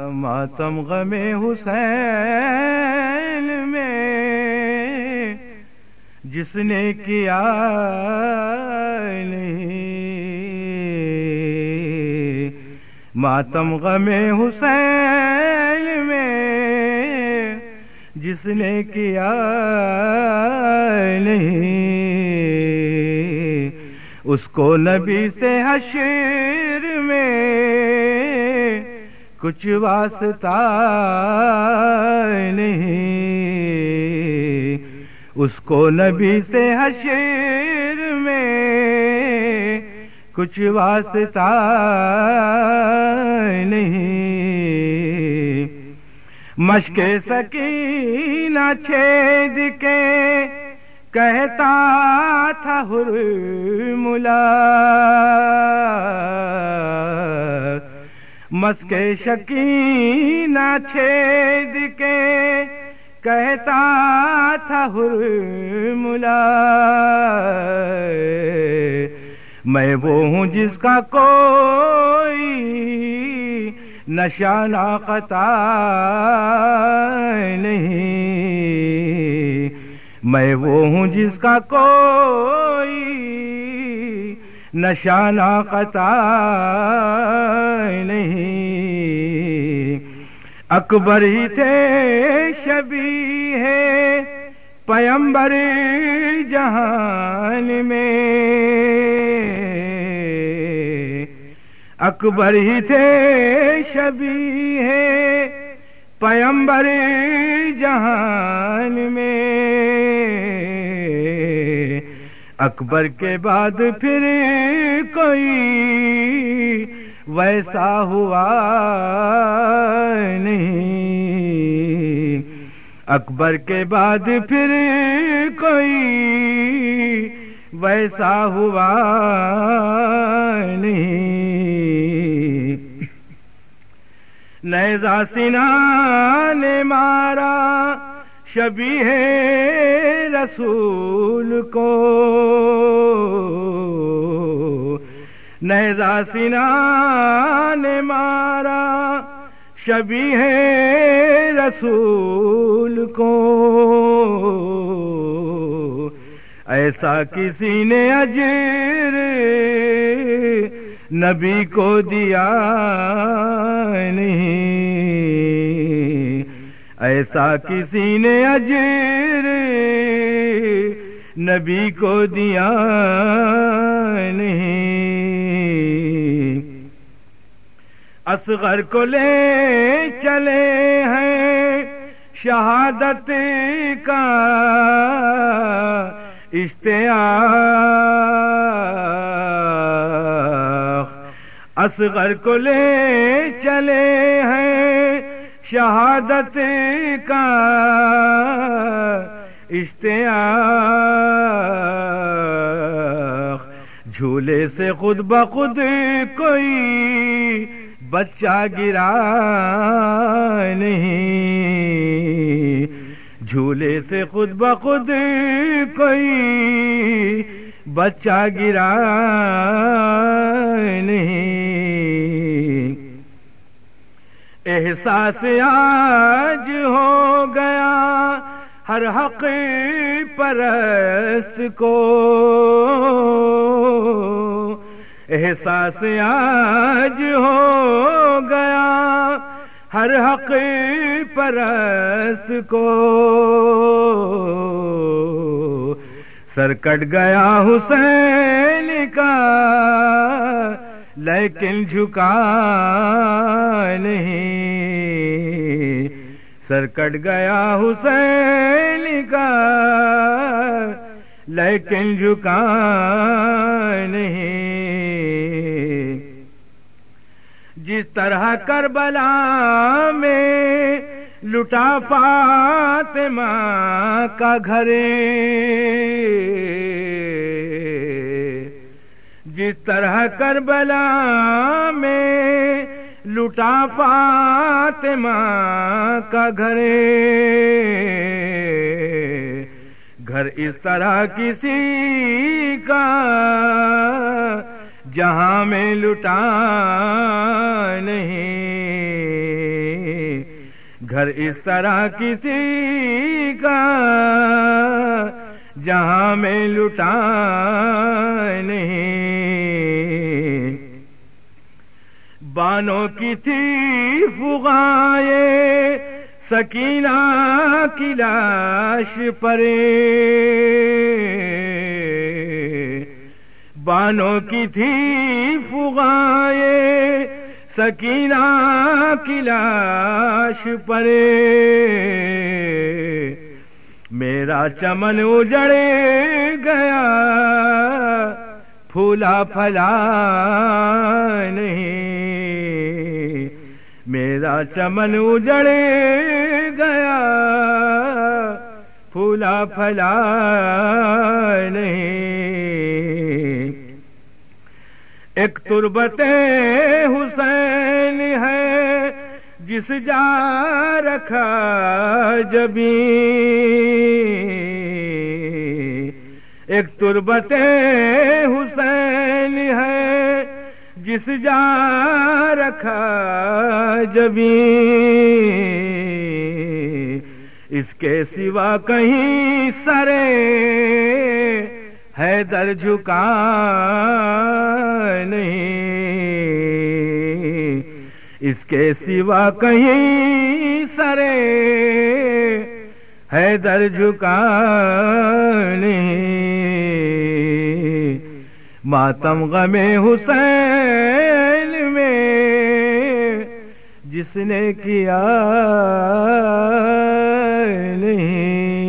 ماتم غم حسین میں جس نے کیا نہیں، ماتم غم حسین میں جس نے کیا نہیں، اس کو نبی سے حشر میں کچھ واسطہ نہیں، اس کو نبی سے حشر میں کچھ واسطہ نہیں۔ مشک سکینہ چھید کے کہتا تھا حرملا، مشک سکینہ چھید کے کہتا تھا حرملا، میں وہ ہوں جس کا کوئی نشانہ قطع نہیں، میں وہ ہوں جس کا کوئی نشانہ قطع نہیں۔ اکبر ہی تھے شبیہ پیمبر جہان میں، اکبر ہی تھے شبیہ پیمبر جہان میں، اکبر کے بعد پھر کوئی ویسا ہوا نہیں، اکبر کے بعد پھر کوئی ویسا ہوا نہیں۔ نیزہ سینہ نے مارا شبیہ رسول کو، نیزہ سینہ نے مارا شبیہ رسول کو، ایسا کسی نے اجر نبی کو دیا نہیں، ایسا کسی نے اجر نبی کو دیا نہیں۔ اصغر کو لے چلے ہیں شہادت کا اشتیاق، اصغر کو لے چلے ہیں شہادت کا اشتیاق، جھولے سے خود بخود کوئی بچہ گرا نہیں، جھولے سے خود بخود کوئی بچہ گرا نہیں۔ احساس آج ہو گیا ہر حق پرست کو، احساس آج ہو گیا ہر حق پرست کو، سر کٹ گیا حسین کا لیکن جھکا نہیں، سر کٹ گیا حسین کا لیکن جھکا نہیں۔ جس طرح کربلا میں لٹا فاطمہ کا گھر، جس طرح کربلا میں لٹا فاطمہ کا گھر، گھر اس طرح کسی کا جہاں میں لٹا نہیں۔ گھر اس طرح کسی کا جہاں میں لٹا نہیں، بانوں کی تھی فغائے سکینہ کی لاش پرے، بانوں کی تھی فغائے سکینہ کی لاش پرے، میرا چمن اجڑ گیا پھولا پھلا نہیں، میرا چمن اجڑ گیا پھولا پھلا نہیں، ایک تربت حسین ہے جس جا رکھا جبیں، ایک تربت حسین ہے جس جا رکھا جبیں، اس کے سوا کہیں سرے حیدر جھکا نہیں، اس کے سوا کہیں سرے حیدر جھکا نہیں، ماتم غم حسین میں جس نے کیا نہیں۔